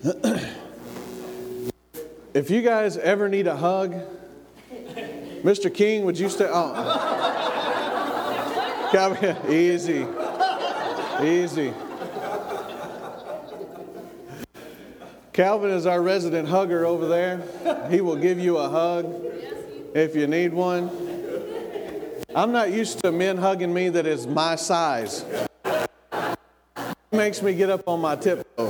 If you guys ever need a hug, Mr. King, would you stay? Oh, Calvin, easy. Calvin is our resident hugger over there. He will give you a hug if you need one. I'm not used to men hugging me that is my size. It makes me get up on my tiptoes.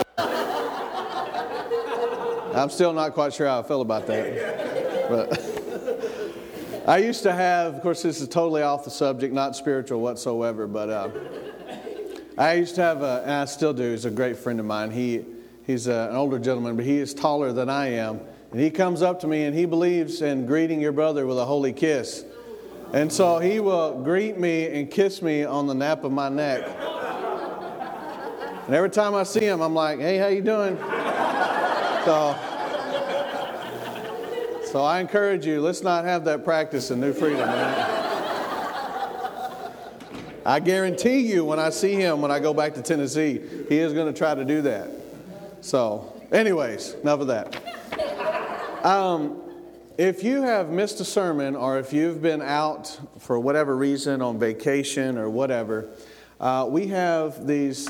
I'm still not quite sure how I feel about that. But I used to have, of course this is totally off the subject, not spiritual whatsoever, but I used to have, and I still do, he's a great friend of mine. He's an older gentleman, but he is taller than I am. And he comes up to me and he believes in greeting your brother with a holy kiss. And so he will greet me and kiss me on the nape of my neck. And every time I see him, I'm like, hey, how you doing? So I encourage you, let's not have that practice in New Freedom, man. I guarantee you when I see him when I go back to Tennessee, he is going to try to do that. So, anyways, enough of that. If you have missed a sermon or if you've been out for whatever reason on vacation or whatever, we have these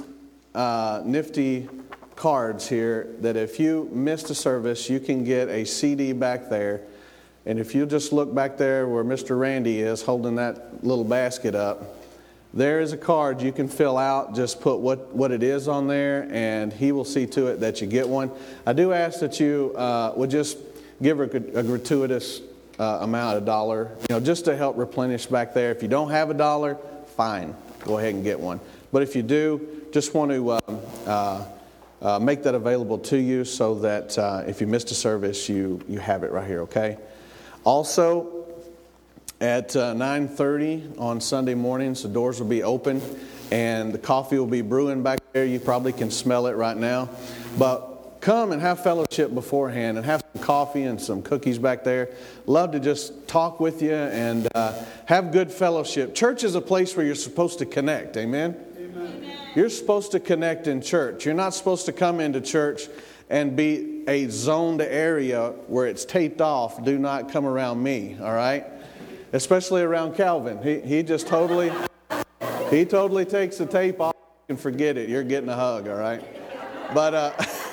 nifty cards here that if you missed a service, you can get a CD back there. And if you just look back there where Mr. Randy is holding that little basket up, there is a card you can fill out. Just put what it is on there, and he will see to it that you get one. I do ask that you would just give her a gratuitous amount, $1, just to help replenish back there. If you don't have $1, fine, go ahead and get one. But if you do, just want to make that available to you so that if you missed a service, you have it right here, okay? Also, at 9:30 on Sunday mornings, the doors will be open and the coffee will be brewing back there. You probably can smell it right now. But come and have fellowship beforehand and have some coffee and some cookies back there. Love to just talk with you and have good fellowship. Church is a place where you're supposed to connect, amen? You're supposed to connect in church. You're not supposed to come into church and be a zoned area where it's taped off. Do not come around me, all right? Especially around Calvin. He totally takes the tape off and forget it. You're getting a hug, all right? But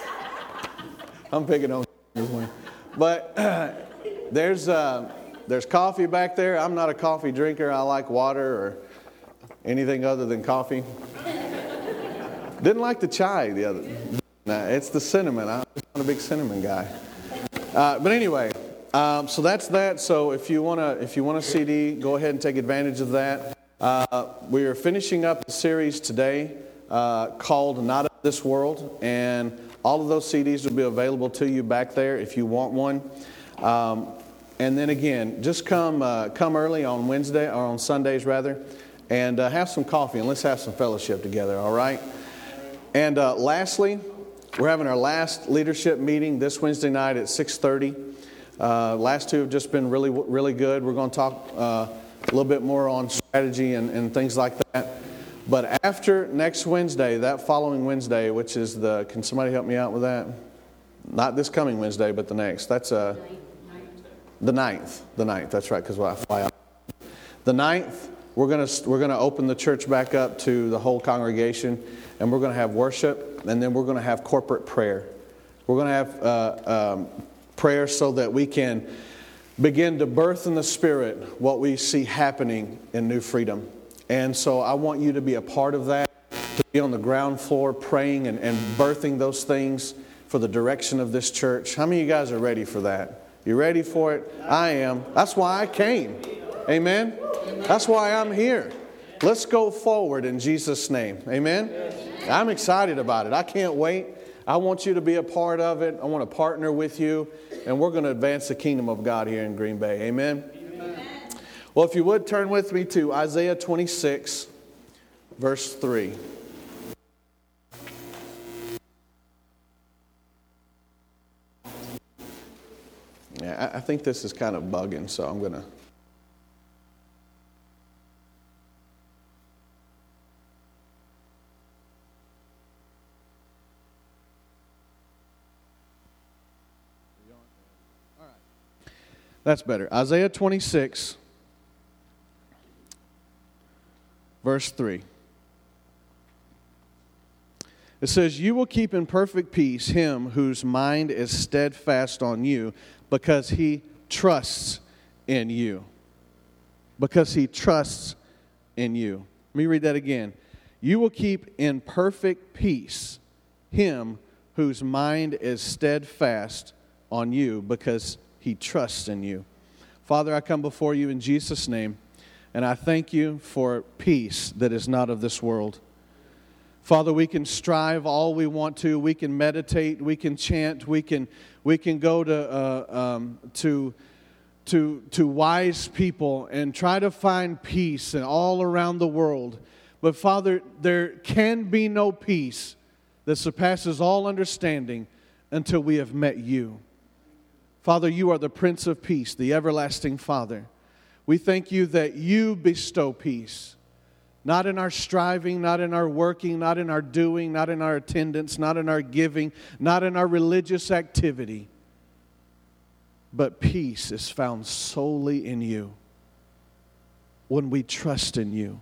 I'm picking on this one. But there's coffee back there. I'm not a coffee drinker. I like water or anything other than coffee. Didn't like the chai the other. Nah, it's the cinnamon. I'm not a big cinnamon guy. But anyway, so that's that. So if you want a CD, go ahead and take advantage of that. We are finishing up the series today called Not of This World, and all of those CDs will be available to you back there if you want one. And then again, just come early on Wednesday or on Sundays rather, and have some coffee and let's have some fellowship together. All right. And lastly, we're having our last leadership meeting this Wednesday night at 6:30. Last two have just been really, really good. We're going to talk a little bit more on strategy and things like that. But after next Wednesday, that following Wednesday, which is can somebody help me out with that? Not this coming Wednesday, but the next. That's the 9th. The 9th, that's right, because I fly out. The 9th, we're going to open the church back up to the whole congregation, and we're going to have worship, and then we're going to have corporate prayer. We're going to have prayer so that we can begin to birth in the Spirit what we see happening in New Freedom. And so I want you to be a part of that, to be on the ground floor praying and birthing those things for the direction of this church. How many of you guys are ready for that? You ready for it? I am. That's why I came. Amen? That's why I'm here. Let's go forward in Jesus' name. Amen? I'm excited about it. I can't wait. I want you to be a part of it. I want to partner with you. And we're going to advance the kingdom of God here in Green Bay. Amen? Well, if you would turn with me to Isaiah 26, verse 3. Yeah, I think this is kind of bugging, so I'm going to... That's better. Isaiah 26, verse 3. It says, "You will keep in perfect peace him whose mind is steadfast on you, because he trusts in you." Because he trusts in you. Let me read that again. "You will keep in perfect peace him whose mind is steadfast on you, because he trusts in you." Father, I come before you in Jesus' name, and I thank you for peace that is not of this world. Father, we can strive all we want to. We can meditate. We can chant. We can go to wise people and try to find peace and all around the world. But Father, there can be no peace that surpasses all understanding until we have met you. Father, you are the Prince of Peace, the everlasting Father. We thank you that you bestow peace, not in our striving, not in our working, not in our doing, not in our attendance, not in our giving, not in our religious activity. But peace is found solely in you when we trust in you,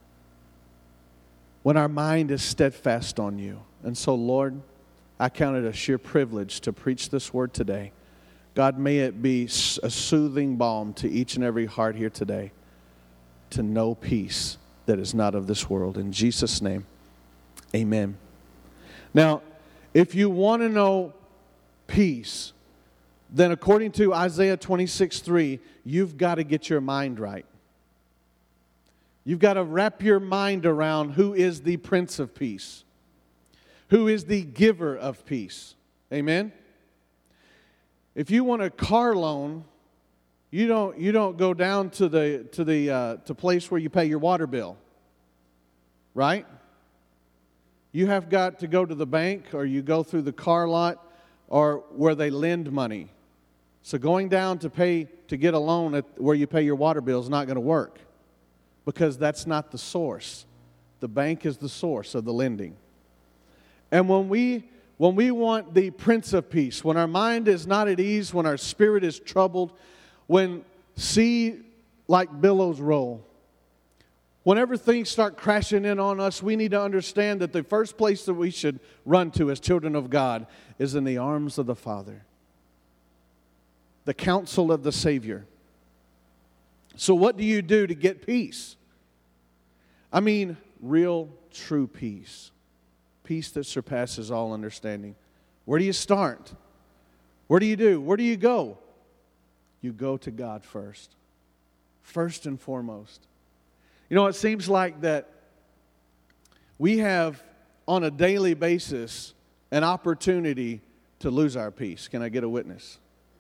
when our mind is steadfast on you. And so, Lord, I count it a sheer privilege to preach this word today. God, may it be a soothing balm to each and every heart here today to know peace that is not of this world. In Jesus' name, amen. Now, if you want to know peace, then according to Isaiah 26:3, you've got to get your mind right. You've got to wrap your mind around who is the Prince of Peace, who is the giver of peace. Amen? If you want a car loan, you don't go down to the place where you pay your water bill, right? You have got to go to the bank, or you go through the car lot, or where they lend money. So going down to get a loan where you pay your water bill is not going to work, because that's not the source. The bank is the source of the lending. And when we want the Prince of Peace, when our mind is not at ease, when our spirit is troubled, when sea like billows roll, whenever things start crashing in on us, we need to understand that the first place that we should run to as children of God is in the arms of the Father, the counsel of the Savior. So what do you do to get peace? I mean, real, true peace. Peace that surpasses all understanding. Where do you start? What do you do? Where do you go? You go to God first. First and foremost. You know, it seems like that we have, on a daily basis, an opportunity to lose our peace. Can I get a witness?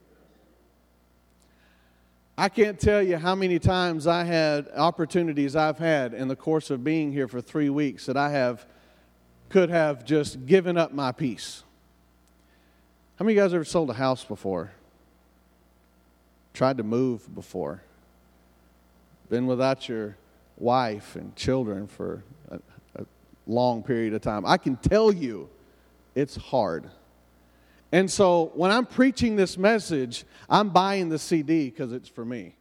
I can't tell you how many times I've had in the course of being here for 3 weeks that I could have just given up my peace. How many of you guys ever sold a house before? Tried to move before? Been without your wife and children for a long period of time? I can tell you it's hard. And so when I'm preaching this message, I'm buying the CD because it's for me.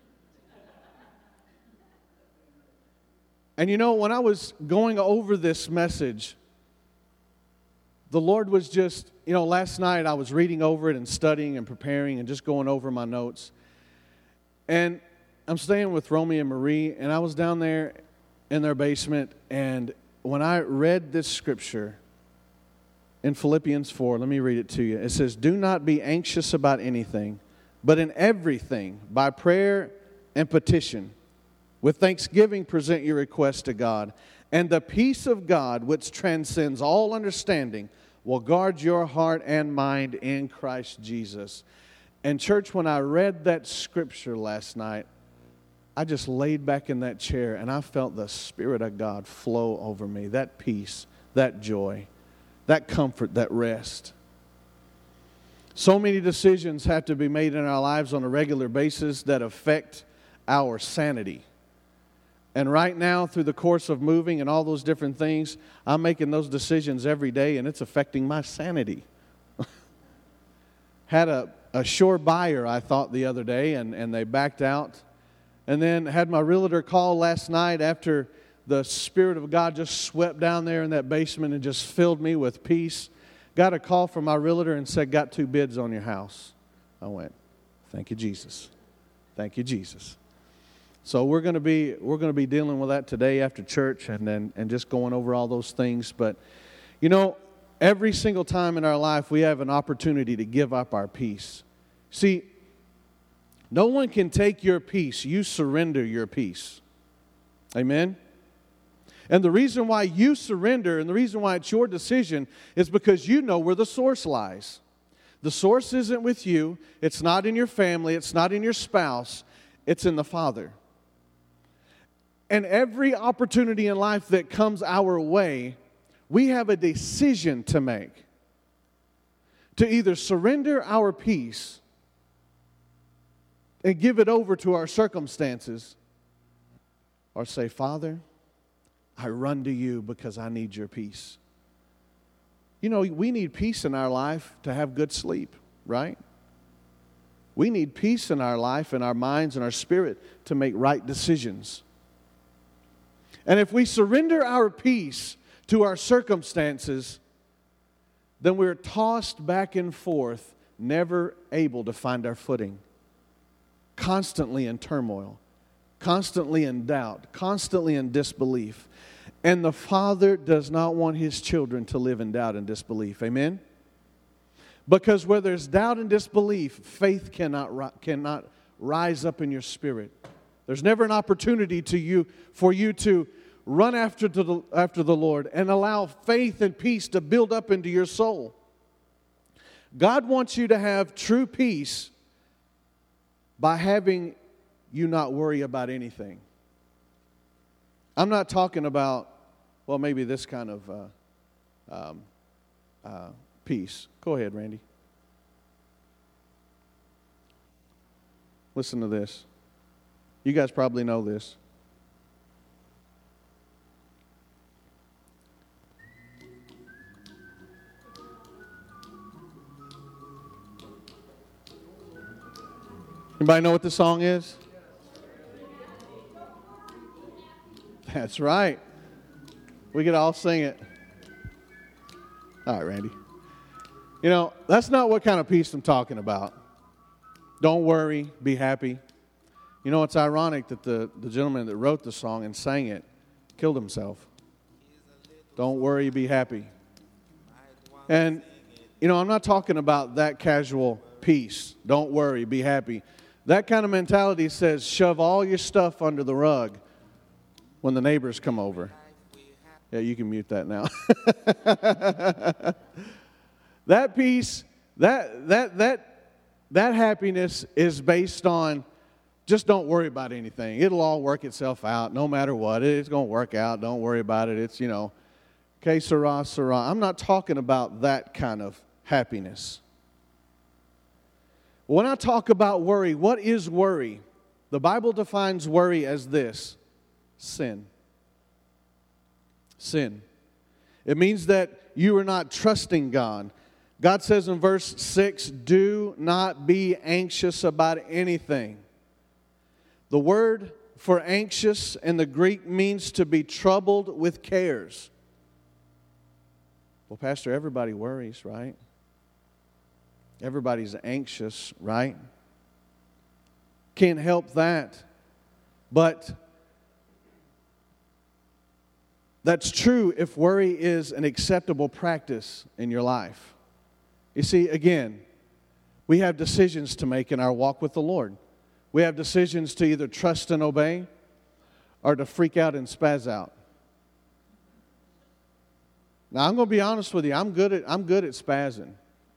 And you know, when I was going over this message, the Lord was just, last night I was reading over it and studying and preparing and just going over my notes. And I'm staying with Romy and Marie, and I was down there in their basement, and when I read this scripture in Philippians 4, let me read it to you. It says, "Do not be anxious about anything, but in everything, by prayer and petition, with thanksgiving present your requests to God, and the peace of God, which transcends all understanding, will guard your heart and mind in Christ Jesus." And church, when I read that scripture last night, I just laid back in that chair and I felt the Spirit of God flow over me. That peace, that joy, that comfort, that rest. So many decisions have to be made in our lives on a regular basis that affect our sanity. And right now, through the course of moving and all those different things, I'm making those decisions every day, and it's affecting my sanity. Had a sure buyer, I thought, the other day, and they backed out. And then had my realtor call last night after the Spirit of God just swept down there in that basement and just filled me with peace. Got a call from my realtor and said, got 2 bids on your house. I went, thank you, Jesus. Thank you, Jesus. So we're going to be dealing with that today after church and just going over all those things. But, you know, every single time in our life we have an opportunity to give up our peace. See, no one can take your peace. You surrender your peace. Amen? And the reason why you surrender and the reason why it's your decision is because you know where the source lies. The source isn't with you. It's not in your family. It's not in your spouse. It's in the Father. And every opportunity in life that comes our way, we have a decision to make. To either surrender our peace and give it over to our circumstances, or say, Father, I run to you because I need your peace. You know, we need peace in our life to have good sleep, right? We need peace in our life, in our minds, and our spirit to make right decisions. And if we surrender our peace to our circumstances, then we're tossed back and forth, never able to find our footing, constantly in turmoil, constantly in doubt, constantly in disbelief. And the Father does not want His children to live in doubt and disbelief. Amen? Because where there's doubt and disbelief, faith cannot rise up in your spirit. There's never an opportunity for you to run after the Lord and allow faith and peace to build up into your soul. God wants you to have true peace by having you not worry about anything. I'm not talking about, well, maybe this kind of peace. Go ahead, Randy. Listen to this. You guys probably know this. Anybody know what the song is? That's right. We could all sing it. All right, Randy. You know, that's not what kind of peace I'm talking about. Don't worry, be happy. You know, it's ironic that the gentleman that wrote the song and sang it killed himself. Don't worry, be happy. And, you know, I'm not talking about that casual peace. Don't worry, be happy. That kind of mentality says shove all your stuff under the rug when the neighbors come over. Yeah, you can mute that now. That peace, that happiness is based on just don't worry about anything. It'll all work itself out no matter what. It's going to work out. Don't worry about it. It's, you know, que sera, sera. I'm not talking about that kind of happiness. When I talk about worry, what is worry? The Bible defines worry as this: sin. Sin. It means that you are not trusting God. God says in verse 6, do not be anxious about anything. The word for anxious in the Greek means to be troubled with cares. Well, Pastor, everybody worries, right? Everybody's anxious, right? Can't help that. But that's true if worry is an acceptable practice in your life. You see, again, we have decisions to make in our walk with the Lord. We have decisions to either trust and obey or to freak out and spaz out. Now, I'm going to be honest with you. I'm good at spazzing.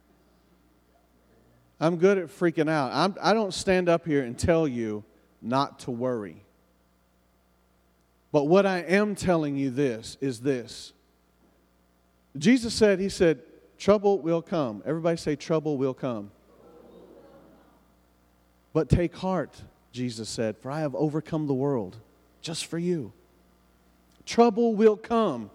I'm good at freaking out. I don't stand up here and tell you not to worry. But what I am telling you is this. Jesus said, He said, trouble will come. Everybody say, trouble will come. But take heart, Jesus said, for I have overcome the world just for you. Trouble will come.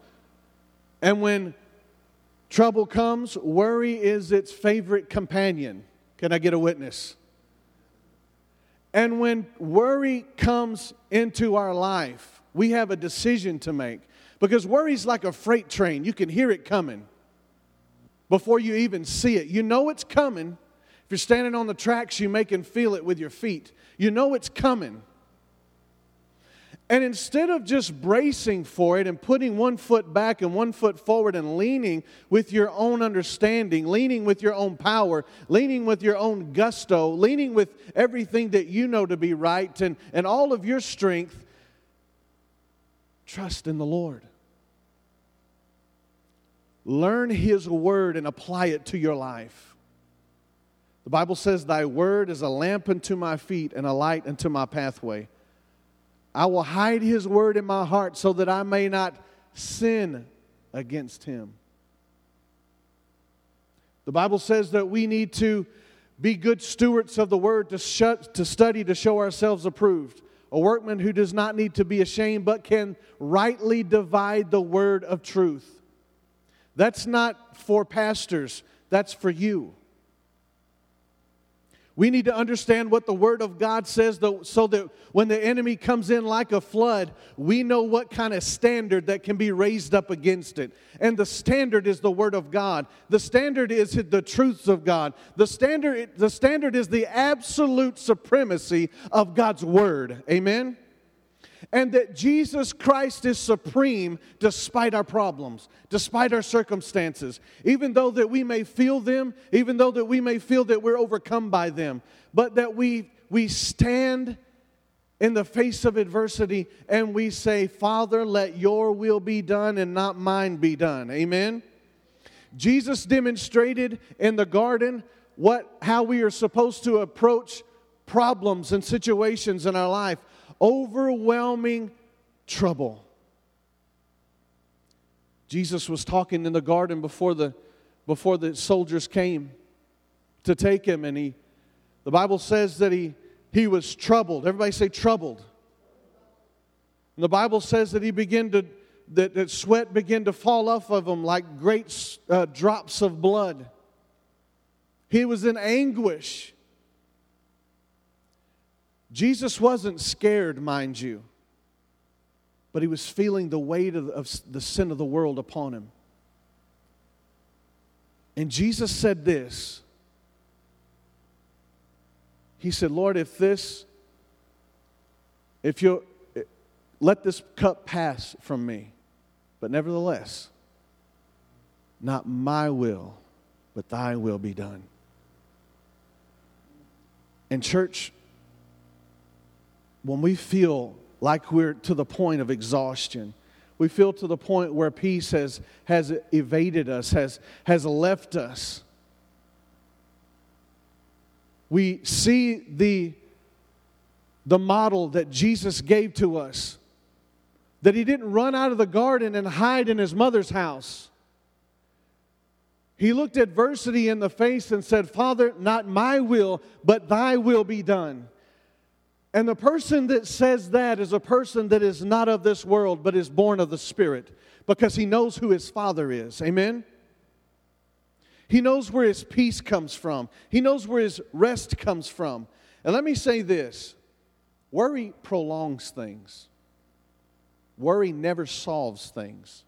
And when trouble comes, worry is its favorite companion. Can I get a witness? And when worry comes into our life, we have a decision to make. Because worry's like a freight train. You can hear it coming before you even see it. You know it's coming. If you're standing on the tracks, you can feel it with your feet. You know it's coming. And instead of just bracing for it and putting one foot back and one foot forward and leaning with your own understanding, leaning with your own power, leaning with your own gusto, leaning with everything that you know to be right and all of your strength, trust in the Lord. Learn His word and apply it to your life. The Bible says, Thy word is a lamp unto my feet and a light unto my pathway. I will hide His word in my heart so that I may not sin against Him. The Bible says that we need to be good stewards of the word, to study, to show ourselves approved. A workman who does not need to be ashamed, but can rightly divide the word of truth. That's not for pastors. That's for you. We need to understand what the Word of God says so that when the enemy comes in like a flood, we know what kind of standard that can be raised up against it. And the standard is the Word of God. The standard is the truths of God. The standard is the absolute supremacy of God's Word. Amen? And that Jesus Christ is supreme despite our problems, despite our circumstances. Even though that we may feel them, even though that we may feel that we're overcome by them. But that we stand in the face of adversity and we say, Father, let your will be done and not mine be done. Amen? Jesus demonstrated in the garden how we are supposed to approach problems and situations in our life. Overwhelming trouble. Jesus was talking in the garden before the soldiers came to take Him, and the Bible says that he was troubled. Everybody say troubled. And the Bible says that that sweat began to fall off of Him like great drops of blood. He was in anguish. Jesus wasn't scared, mind you, but He was feeling the weight of the sin of the world upon Him. And Jesus said this. He said, Lord, if you'll let this cup pass from me, but nevertheless, not my will, but thy will be done. And church, when we feel like we're to the point of exhaustion, we feel to the point where peace has evaded us, has left us. We see the model that Jesus gave to us, that He didn't run out of the garden and hide in His mother's house. He looked adversity in the face and said, Father, not my will, but thy will be done. And the person that says that is a person that is not of this world, but is born of the Spirit, because he knows who his Father is. Amen? He knows where his peace comes from. He knows where his rest comes from. And let me say this. Worry prolongs things. Worry never solves things.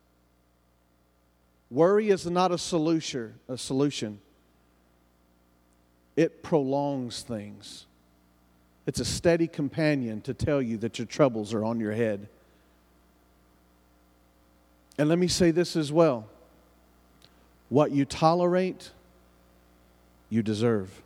Worry is not a solution. It prolongs things. It's a steady companion to tell you that your troubles are on your head. And let me say this as well. What you tolerate, you deserve.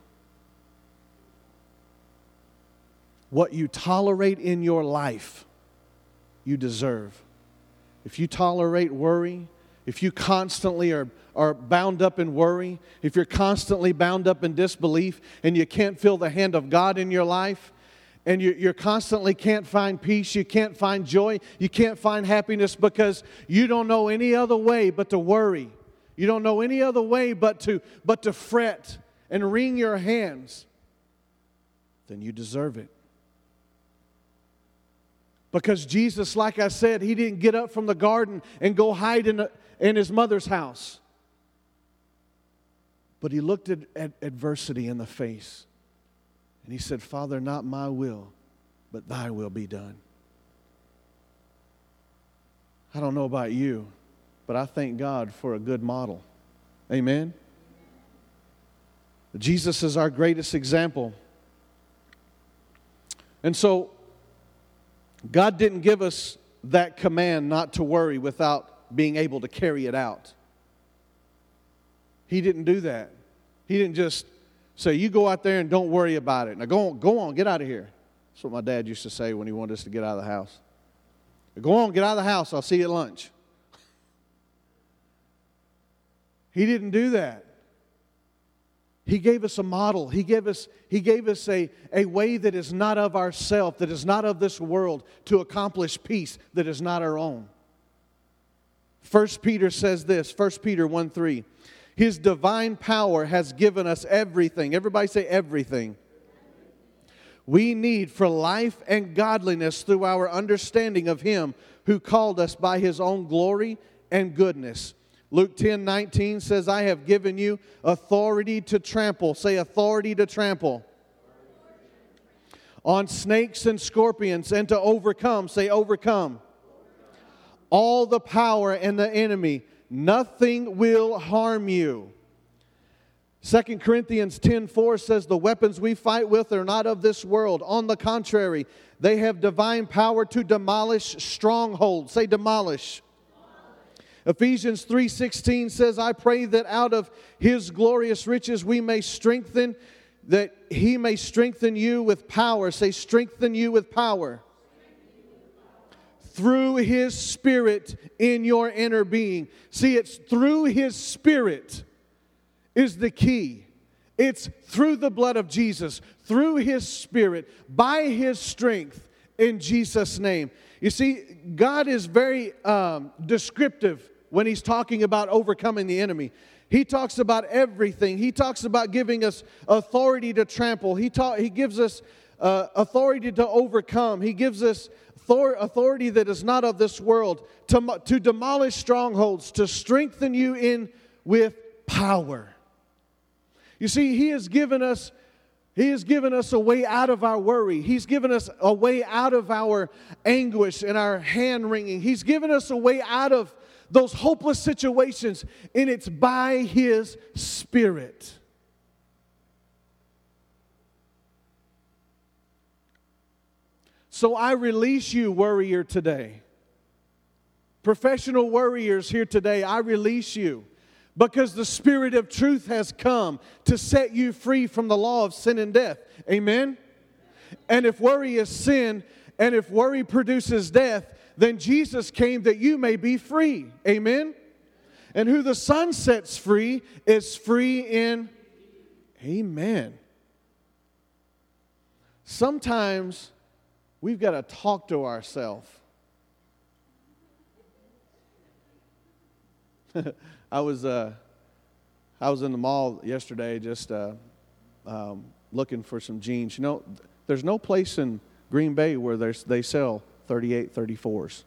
What you tolerate in your life, you deserve. If you tolerate worry, if you constantly are bound up in worry, if you're constantly bound up in disbelief and you can't feel the hand of God in your life, and you constantly can't find peace, you can't find joy, you can't find happiness because you don't know any other way but to worry. You don't know any other way but to fret and wring your hands, then you deserve it. Because Jesus, like I said, He didn't get up from the garden and go hide in His mother's house. But he looked at adversity in the face. And he said, Father, not my will, but thy will be done. I don't know about you, but I thank God for a good model. Amen? Jesus is our greatest example. And so, God didn't give us that command not to worry without being able to carry it out. He didn't do that. He didn't just say, you go out there and don't worry about it. Now go on, get out of here. That's what my dad used to say when he wanted us to get out of the house. Go on, get out of the house. I'll see you at lunch. He didn't do that. He gave us a model. He gave us a way that is not of ourself, that is not of this world, to accomplish peace that is not our own. 1 Peter says this, 1 Peter 1:3. His divine power has given us everything. Everybody say everything. We need for life and godliness through our understanding of Him who called us by His own glory and goodness. Luke 10:19 says, I have given you authority to trample. Say authority to trample. On snakes and scorpions, and to overcome. Say overcome. All the power and the enemy. Nothing will harm you. 2 Corinthians 10:4 says, the weapons we fight with are not of this world. On the contrary, they have divine power to demolish strongholds. Say demolish. Ephesians 3:16 says, I pray that out of His glorious riches we may strengthen, that He may strengthen you with power. Say, strengthen you with power. Through His Spirit in your inner being. See, it's through His Spirit is the key. It's through the blood of Jesus, through His Spirit, by His strength, in Jesus' name. You see, God is very descriptive when He's talking about overcoming the enemy. He talks about everything. He talks about giving us authority to trample. He gives us authority to overcome. He gives us authority that is not of this world, to demolish strongholds, to strengthen you in with power. You see, He has given us a way out of our worry. He's given us a way out of our anguish and our hand-wringing. He's given us a way out of those hopeless situations, and it's by His Spirit. So I release you, worrier, today. Professional worriers here today, I release you. Because the Spirit of truth has come to set you free from the law of sin and death. Amen? And if worry is sin, and if worry produces death, then Jesus came that you may be free. Amen? And who the Son sets free is free in... Amen. Sometimes we've got to talk to ourselves. I was in the mall yesterday just looking for some jeans. You know, there's no place in Green Bay where they sell 38, 34s.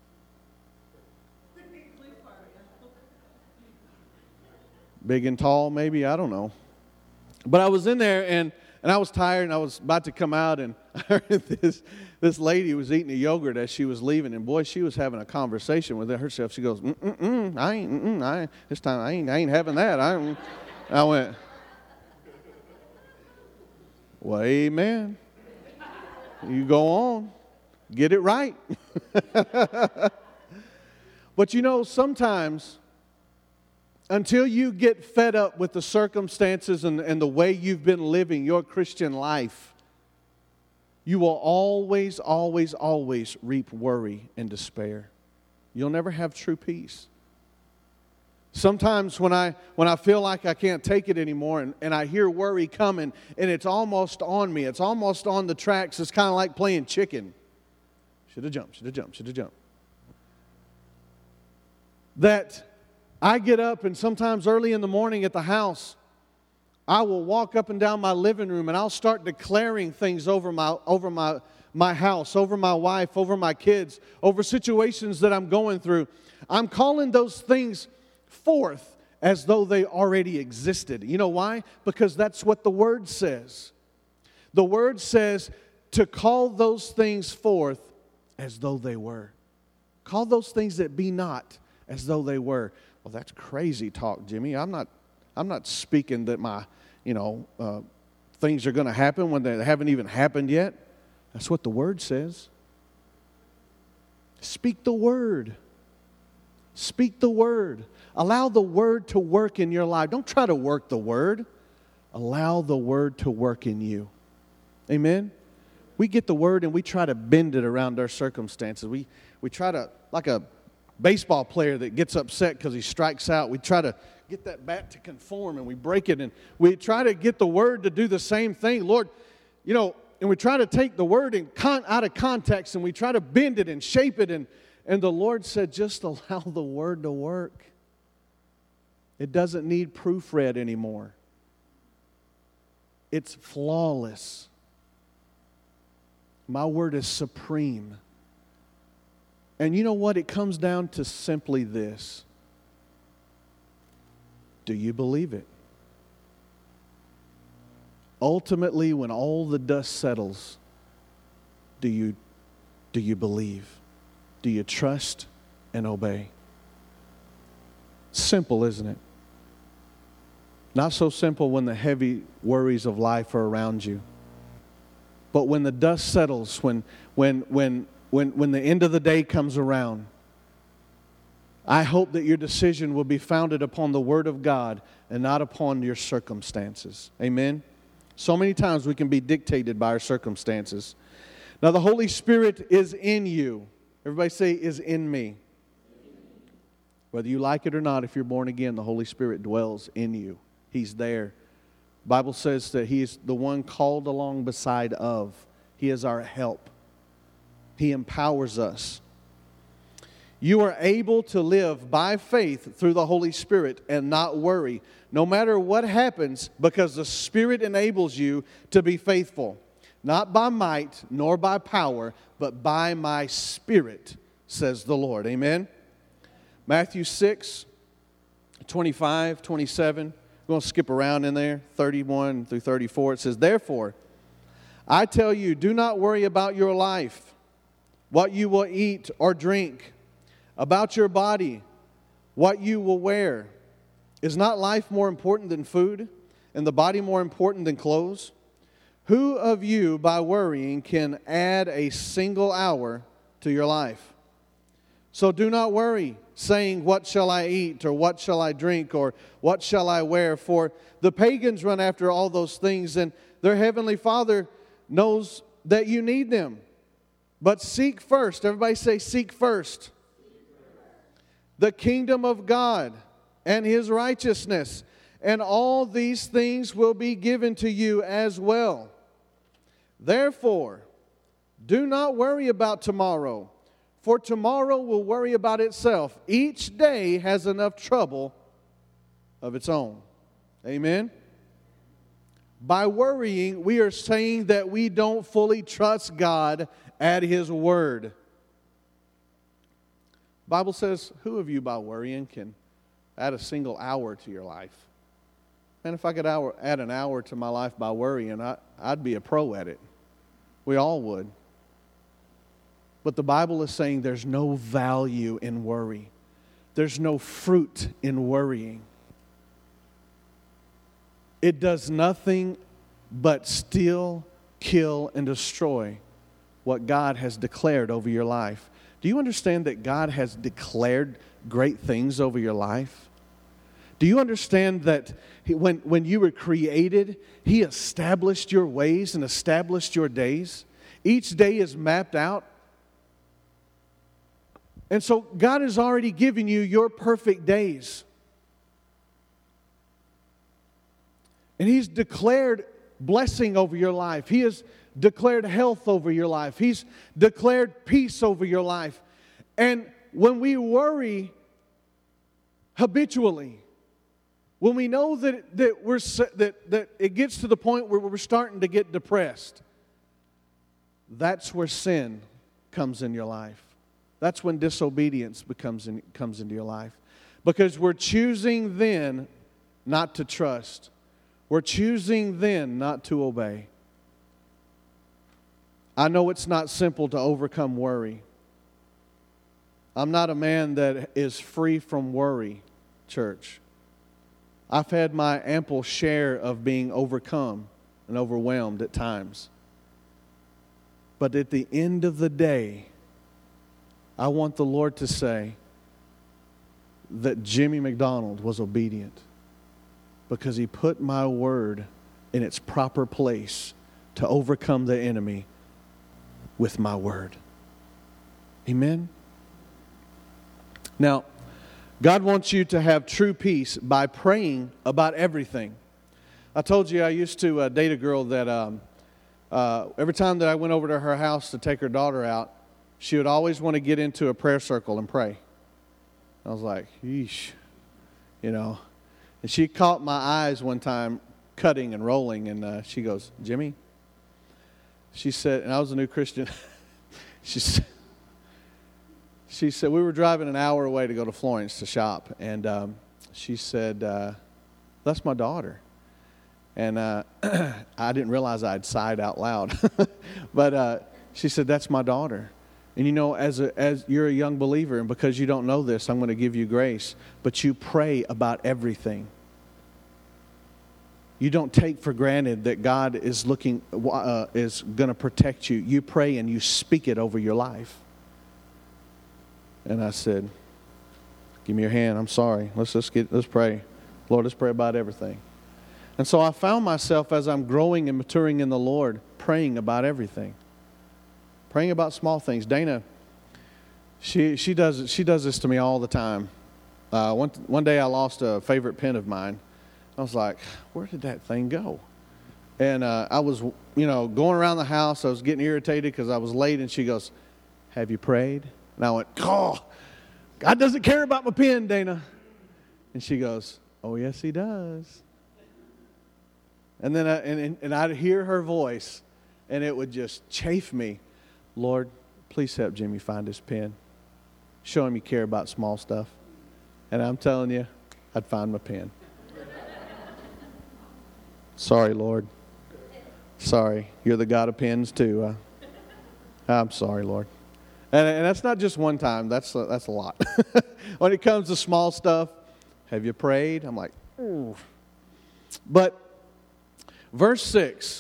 Big and tall, maybe, I don't know. But I was in there and I was tired and I was about to come out, and I heard this lady was eating a yogurt as she was leaving, and boy, she was having a conversation with herself. She goes, this time I ain't having that. I went, well, amen. You go on, get it right. But you know, sometimes, until you get fed up with the circumstances and the way you've been living your Christian life, you will always, always, always reap worry and despair. You'll never have true peace. Sometimes when I feel like I can't take it anymore and I hear worry coming and it's almost on me, it's almost on the tracks, it's kind of like playing chicken. Should have jumped. That I get up, and sometimes early in the morning at the house, I will walk up and down my living room and I'll start declaring things over my house, over my wife, over my kids, over situations that I'm going through. I'm calling those things forth as though they already existed. You know why? Because that's what the Word says. The Word says to call those things forth as though they were. Call those things that be not as though they were. Well, that's crazy talk, Jimmy. I'm not speaking that my, things are going to happen when they haven't even happened yet. That's what the Word says. Speak the Word. Speak the Word. Allow the Word to work in your life. Don't try to work the Word. Allow the Word to work in you. Amen? We get the Word and we try to bend it around our circumstances. We try to, like a baseball player that gets upset because he strikes out, we try to get that bat to conform and we break it, and we try to get the Word to do the same thing. Lord, and we try to take the Word out of context and we try to bend it and shape it, and the Lord said, just allow the Word to work. It doesn't need proofread anymore. It's flawless. My Word is supreme. And you know what? It comes down to simply this. Do you believe it? Ultimately, when all the dust settles, do you believe? Do you trust and obey? Simple, isn't it? Not so simple when the heavy worries of life are around you. But when the dust settles, when the end of the day comes around, I hope that your decision will be founded upon the Word of God and not upon your circumstances. Amen? So many times we can be dictated by our circumstances. Now the Holy Spirit is in you. Everybody say, is in me. Whether you like it or not, if you're born again, the Holy Spirit dwells in you. He's there. The Bible says that He is the one called along beside of. He is our help. He empowers us. You are able to live by faith through the Holy Spirit and not worry, no matter what happens, because the Spirit enables you to be faithful. Not by might nor by power, but by my Spirit, says the Lord. Amen? Matthew 6, 25, 27. We're going to skip around in there, 31 through 34. It says, therefore, I tell you, do not worry about your life, what you will eat or drink, about your body, what you will wear. Is not life more important than food, and the body more important than clothes? Who of you, by worrying, can add a single hour to your life? So do not worry, saying, what shall I eat, or what shall I drink, or what shall I wear? For the pagans run after all those things, and their heavenly Father knows that you need them. But seek first, everybody say, seek first, the kingdom of God and His righteousness, and all these things will be given to you as well. Therefore, do not worry about tomorrow, for tomorrow will worry about itself. Each day has enough trouble of its own. Amen? By worrying, we are saying that we don't fully trust God at His Word. The Bible says, who of you by worrying can add a single hour to your life? And if I could add an hour to my life by worrying, I'd be a pro at it. We all would. But the Bible is saying there's no value in worry. There's no fruit in worrying. It does nothing but steal, kill, and destroy what God has declared over your life. Do you understand that God has declared great things over your life? Do you understand that when you were created, He established your ways and established your days? Each day is mapped out. And so God has already given you your perfect days. And He's declared blessing over your life. He has declared health over your life. He's declared peace over your life. And when we worry habitually, when we know that it gets to the point where we're starting to get depressed, that's where sin comes in your life. That's when disobedience comes into your life. Because we're choosing then not to trust. We're choosing then not to obey. I know it's not simple to overcome worry. I'm not a man that is free from worry, church. I've had my ample share of being overcome and overwhelmed at times. But at the end of the day, I want the Lord to say that Jimmy McDonald was obedient because he put my word in its proper place to overcome the enemy with my word. Amen? Now, God wants you to have true peace by praying about everything. I told you I used to date a girl that every time that I went over to her house to take her daughter out, she would always want to get into a prayer circle and pray. I was like, yeesh, you know. And she caught my eyes one time cutting and rolling, and she goes, Jimmy, she said, and I was a new Christian, she said, we were driving an hour away to go to Florence to shop, and she said, that's my daughter. And I didn't realize I'd sighed out loud. But she said, that's my daughter. And you know, as you're a young believer, and because you don't know this, I'm going to give you grace, but you pray about everything. You don't take for granted that God is going to protect you. You pray and you speak it over your life. And I said, give me your hand. I'm sorry. Let's pray. Lord, let's pray about everything. And so I found myself, as I'm growing and maturing in the Lord, praying about everything. Praying about small things. Dana, she does this to me all the time. One day I lost a favorite pen of mine. I was like, where did that thing go? And I was, going around the house. I was getting irritated because I was late. And she goes, have you prayed? And I went, oh, God doesn't care about my pen, Dana. And she goes, oh, yes, he does. And then I'd hear her voice, and it would just chafe me. Lord, please help Jimmy find his pen. Show him you care about small stuff. And I'm telling you, I'd find my pen. Sorry, Lord. Sorry. You're the God of pens, too. I'm sorry, Lord. And that's not just one time. That's a lot. When it comes to small stuff, have you prayed? I'm like, ooh. But verse 6,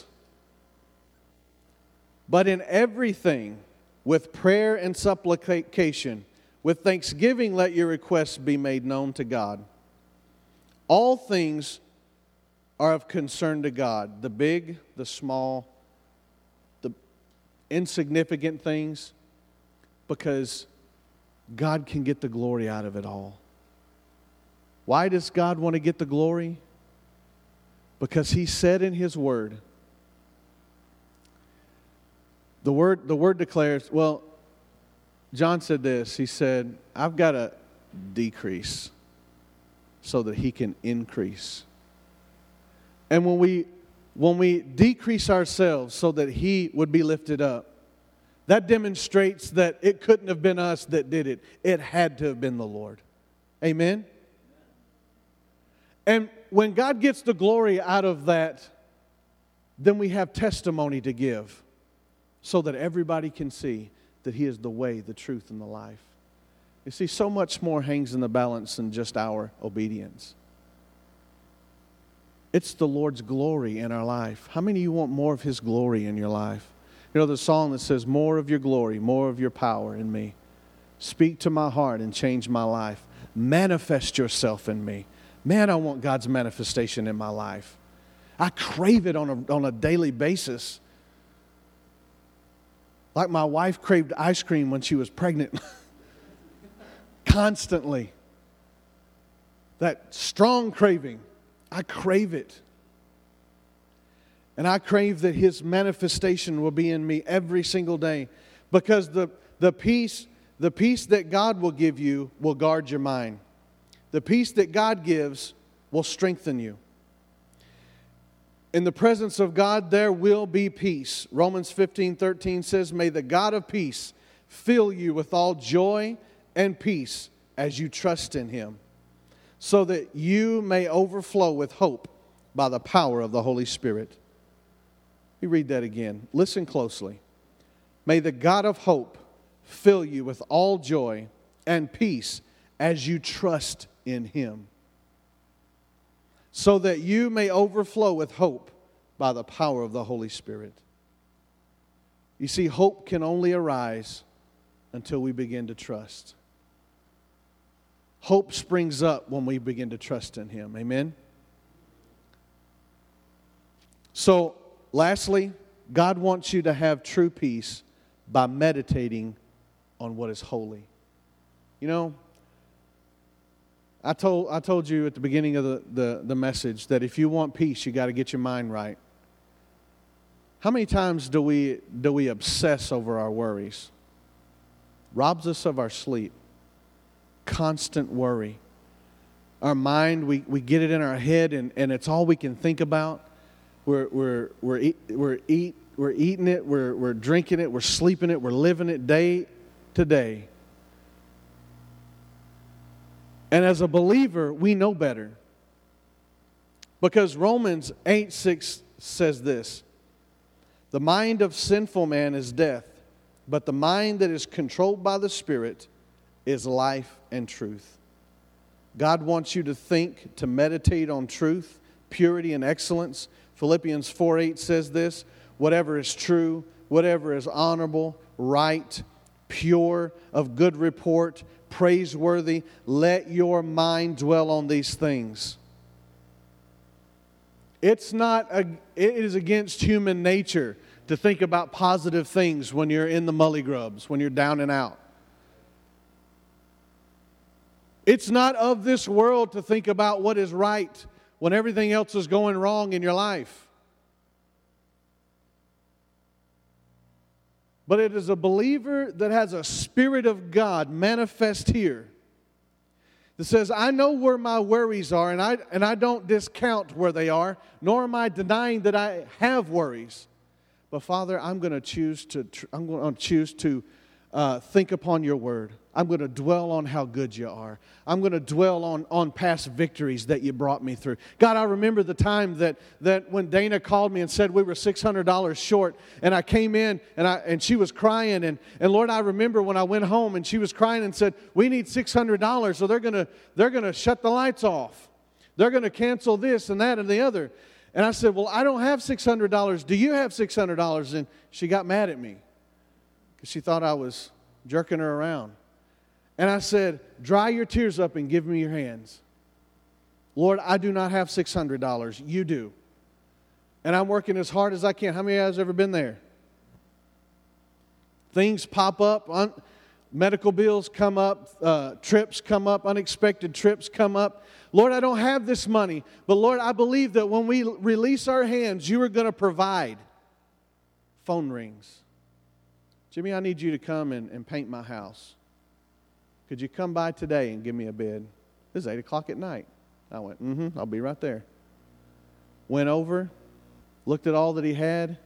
but in everything, with prayer and supplication, with thanksgiving, let your requests be made known to God. All things are of concern to God, the big, the small, the insignificant things, because God can get the glory out of it all. Why does God want to get the glory? Because He said in His Word, the word declares, well, John said this, he said, I've got to decrease so that He can increase. And when we decrease ourselves so that He would be lifted up, that demonstrates that it couldn't have been us that did it. It had to have been the Lord. Amen? And when God gets the glory out of that, then we have testimony to give so that everybody can see that He is the way, the truth, and the life. You see, so much more hangs in the balance than just our obedience. It's the Lord's glory in our life. How many of you want more of His glory in your life? You know the song that says, more of your glory, more of your power in me. Speak to my heart and change my life. Manifest yourself in me. Man, I want God's manifestation in my life. I crave it on a daily basis. Like my wife craved ice cream when she was pregnant. Constantly. That strong craving. I crave it. And I crave that His manifestation will be in me every single day. Because the peace that God will give you will guard your mind. The peace that God gives will strengthen you. In the presence of God, there will be peace. Romans 15:13 says, may the God of peace fill you with all joy and peace as you trust in Him. so that you may overflow with hope by the power of the Holy Spirit. Let me read that again. Listen closely. May the God of hope fill you with all joy and peace as you trust in Him, so that you may overflow with hope by the power of the Holy Spirit. You see, hope can only arise until we begin to trust. Hope springs up when we begin to trust in Him. Amen? So, lastly, God wants you to have true peace by meditating on what is holy. You know, I told you at the beginning of the message that if you want peace, you got to get your mind right. How many times do we obsess over our worries? Robs us of our sleep. Constant worry. Our mind, we get it in our head, and it's all we can think about. We're eating it, we're drinking it, we're sleeping it, we're living it day to day. And as a believer, we know better. Because Romans 8:6 says this: the mind of sinful man is death, but the mind that is controlled by the Spirit is life and truth. God wants you to think, to meditate on truth, purity, and excellence. Philippians 4:8 says this: whatever is true, whatever is honorable, right, pure, of good report, praiseworthy, let your mind dwell on these things. It is against human nature to think about positive things when you're in the mully grubs, when you're down and out. It's not of this world to think about what is right when everything else is going wrong in your life. But it is a believer that has a Spirit of God manifest here that says, I know where my worries are, and I don't discount where they are, nor am I denying that I have worries. But Father, I'm going to choose to think upon your word. I'm going to dwell on how good you are. I'm going to dwell on past victories that you brought me through. God, I remember the time that when Dana called me and said we were $600 short, and I came in and she was crying, and Lord, I remember when I went home and she was crying and said, we need $600, so they're going to shut the lights off. They're going to cancel this and that and the other. And I said, well, I don't have $600. Do you have $600? And she got mad at me because she thought I was jerking her around. And I said, dry your tears up and give me your hands. Lord, I do not have $600. You do. And I'm working as hard as I can. How many of you guys ever been there? Things pop up. Medical bills come up. Trips come up. Unexpected trips come up. Lord, I don't have this money. But Lord, I believe that when we release our hands, you are going to provide. Phone rings. Jimmy, I need you to come and paint my house. Could you come by today and give me a bid? This is 8 o'clock at night. I went, I'll be right there. Went over, looked at all that he had,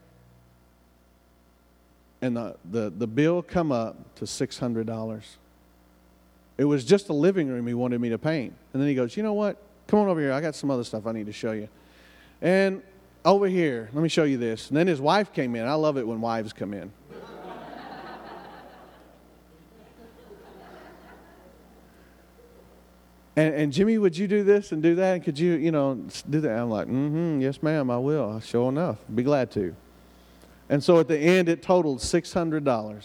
and the bill come up to $600. It was just a living room he wanted me to paint. And then he goes, you know what? Come on over here. I got some other stuff I need to show you. And over here, let me show you this. And then his wife came in. I love it when wives come in. And Jimmy, would you do this and do that? And could you, do that? I'm like, yes, ma'am, I will. Sure enough. Be glad to. And so at the end, it totaled $600.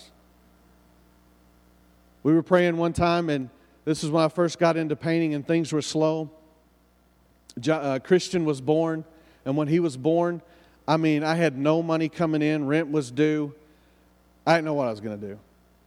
We were praying one time, and this is when I first got into painting, and things were slow. Christian was born, and when he was born, I had no money coming in. Rent was due. I didn't know what I was going to do.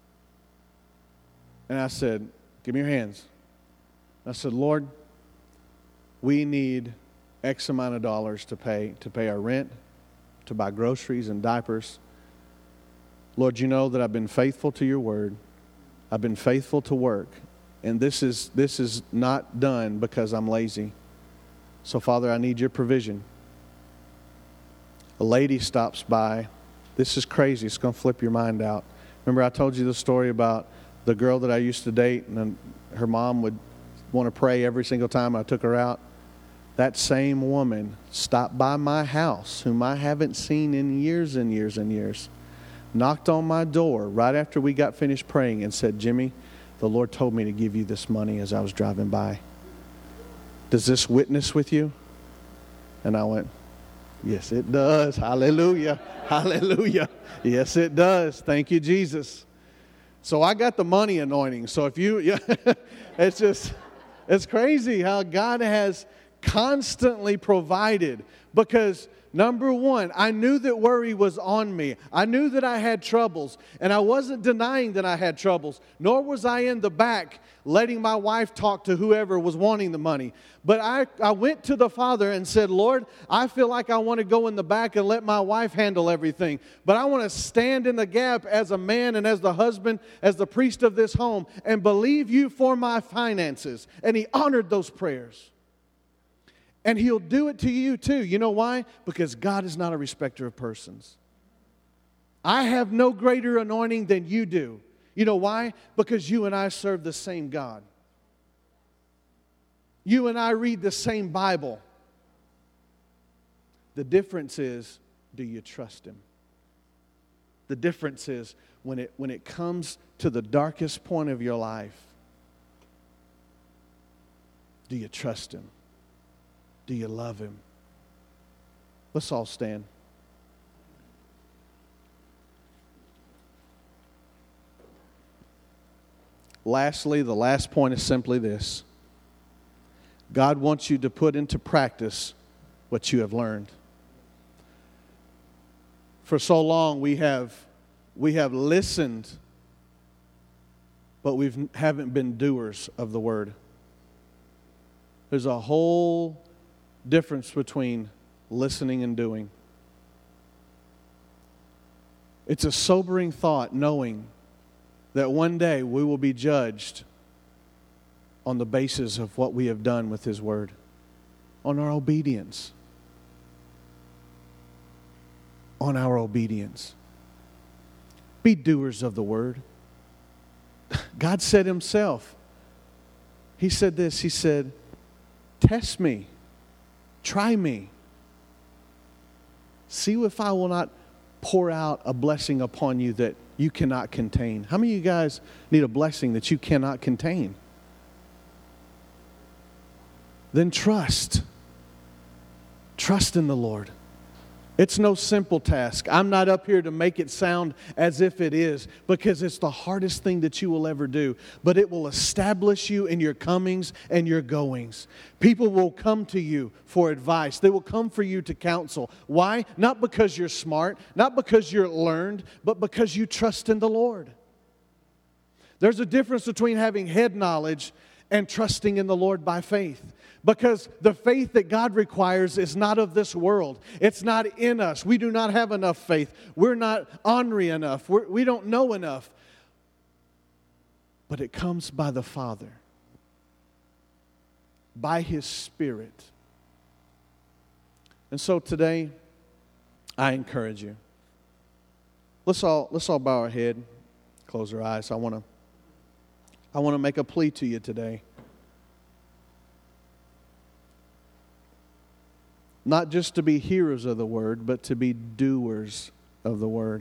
And I said, give me your hands. I said, Lord, we need X amount of dollars to pay our rent, to buy groceries and diapers. Lord, you know that I've been faithful to your word. I've been faithful to work. And this is not done because I'm lazy. So, Father, I need your provision. A lady stops by. This is crazy. It's going to flip your mind out. Remember I told you the story about the girl that I used to date, and then her mom would want to pray every single time I took her out. That same woman stopped by my house, whom I haven't seen in years and years and years, knocked on my door right after we got finished praying and said, Jimmy, the Lord told me to give you this money as I was driving by. Does this witness with you? And I went, yes, it does. Hallelujah. Hallelujah. Yes, it does. Thank you, Jesus. So I got the money anointing. So if you, it's crazy how God has constantly provided, because number one, I knew that worry was on me. I knew that I had troubles, and I wasn't denying that I had troubles, nor was I in the back letting my wife talk to whoever was wanting the money. But I went to the Father and said, Lord, I feel like I want to go in the back and let my wife handle everything. But I want to stand in the gap as a man and as the husband, as the priest of this home, and believe you for my finances. And He honored those prayers. And He'll do it to you too. You know why? Because God is not a respecter of persons. I have no greater anointing than you do. You know why? Because you and I serve the same God. You and I read the same Bible. The difference is, do you trust Him? The difference is, when it comes to the darkest point of your life, do you trust Him? Do you love Him? Let's all stand. Lastly, the last point is simply this. God wants you to put into practice what you have learned. For so long we have listened, but we haven't been doers of the Word. There's a whole difference between listening and doing. It's a sobering thought knowing that one day we will be judged on the basis of what we have done with His Word, on our obedience. On our obedience. Be doers of the Word. God said Himself, He said this, He said, test me, try me. See if I will not pour out a blessing upon you that you cannot contain. How many of you guys need a blessing that you cannot contain? Then trust. Trust in the Lord. It's no simple task. I'm not up here to make it sound as if it is, because it's the hardest thing that you will ever do. But it will establish you in your comings and your goings. People will come to you for advice. They will come for you to counsel. Why? Not because you're smart, not because you're learned, but because you trust in the Lord. There's a difference between having head knowledge and trusting in the Lord by faith. Because the faith that God requires is not of this world. It's not in us. We do not have enough faith. We're not ornery enough. We don't know enough. But it comes by the Father, by His Spirit. And so today, I encourage you. Let's all bow our head, close our eyes. I want to make a plea to you today. Not just to be hearers of the Word, but to be doers of the Word.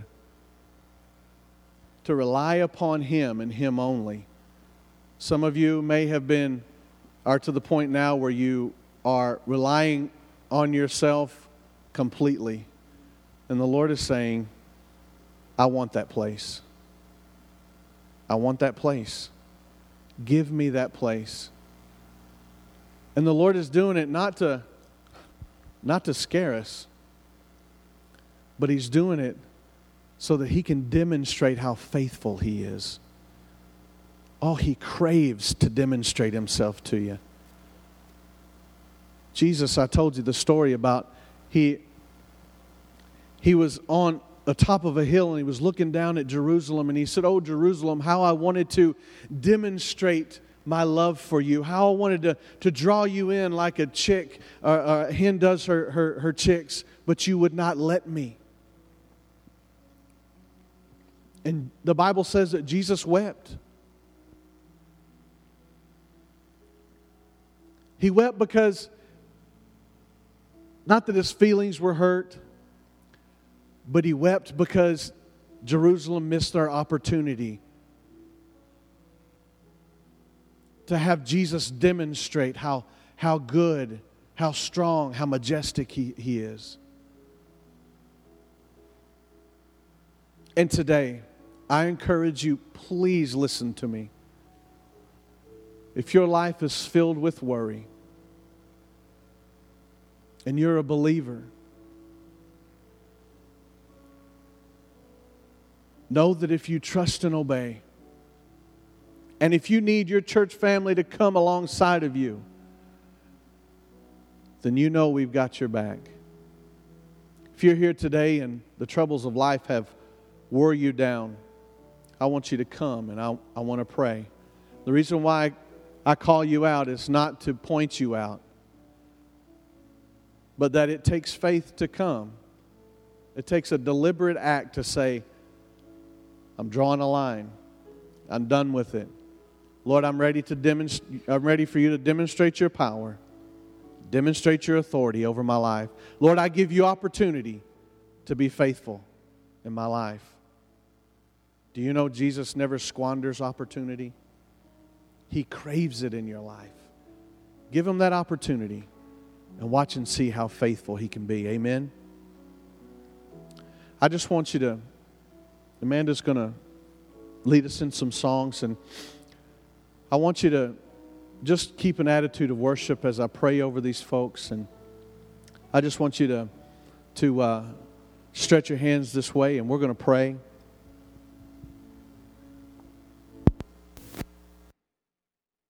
To rely upon Him and Him only. Some of you may have are to the point now where you are relying on yourself completely. And the Lord is saying, I want that place. I want that place. Give me that place. And the Lord is doing it not to scare us, but He's doing it so that He can demonstrate how faithful He is. Oh, He craves to demonstrate Himself to you. Jesus, I told you the story about He was on the top of a hill and He was looking down at Jerusalem and He said, oh, Jerusalem, how I wanted to demonstrate my love for you, how I wanted to draw you in like a chick, a hen does her chicks, but you would not let me. And the Bible says that Jesus wept. He wept because, not that his feelings were hurt, but he wept because Jerusalem missed their opportunity to have Jesus demonstrate how good, how strong, how majestic He is. And today, I encourage you, please listen to me. If your life is filled with worry, and you're a believer, know that if you trust and obey, and if you need your church family to come alongside of you, then you know we've got your back. If you're here today and the troubles of life have wore you down, I want you to come and I want to pray. The reason why I call you out is not to point you out, but that it takes faith to come. It takes a deliberate act to say, I'm drawing a line. I'm done with it. Lord, I'm ready for you to demonstrate your power. Demonstrate your authority over my life. Lord, I give you opportunity to be faithful in my life. Do you know Jesus never squanders opportunity? He craves it in your life. Give him that opportunity and watch and see how faithful he can be. Amen. I just want you to, Amanda's going to lead us in some songs, and I want you to just keep an attitude of worship as I pray over these folks. And I just want you to stretch your hands this way, and we're going to pray.